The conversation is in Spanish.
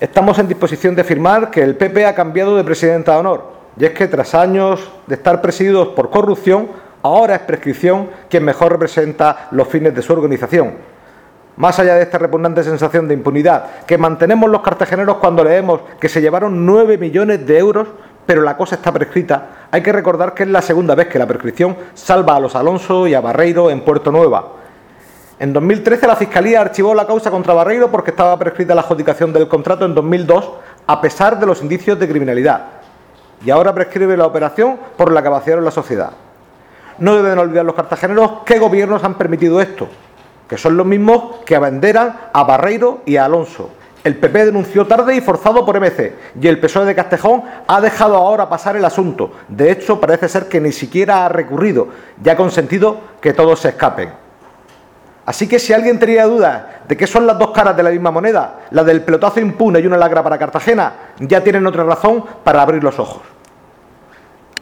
Estamos en disposición de afirmar que el PP ha cambiado de presidenta de honor, y es que tras años de estar presididos por corrupción, ahora es prescripción quien mejor representa los fines de su organización. Más allá de esta repugnante sensación de impunidad que mantenemos los cartageneros cuando leemos que se llevaron 9 millones de euros, pero la cosa está prescrita, hay que recordar que es la segunda vez que la prescripción salva a los Alonso y a Barreiro en Puerto Nueva. En 2013 la Fiscalía archivó la causa contra Barreiro porque estaba prescrita la adjudicación del contrato en 2002, a pesar de los indicios de criminalidad. Y ahora prescribe la operación por la que vaciaron la sociedad. No deben olvidar los cartageneros qué gobiernos han permitido esto, que son los mismos que abanderan a Barreiro y a Alonso. El PP denunció tarde y forzado por MC, y el PSOE de Castejón ha dejado ahora pasar el asunto. De hecho, parece ser que ni siquiera ha recurrido, ya ha consentido que todos se escapen. Así que si alguien tenía dudas de qué son las dos caras de la misma moneda, la del pelotazo impune y una lacra para Cartagena, ya tienen otra razón para abrir los ojos.